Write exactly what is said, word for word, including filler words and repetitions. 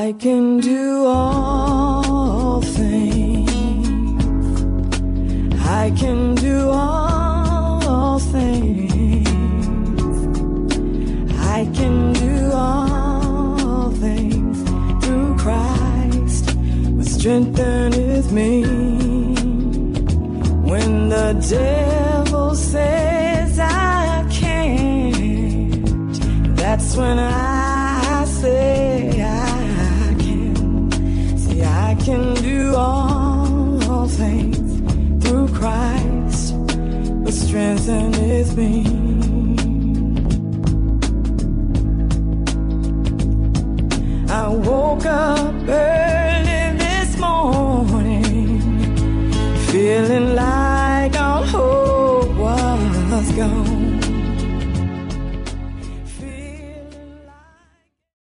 I can do all things. I can do all things. I can do all things through Christ who strengtheneth me. When the devil says I can't, that's when I say I can. See, I can do all things through Christ who strengtheneth me.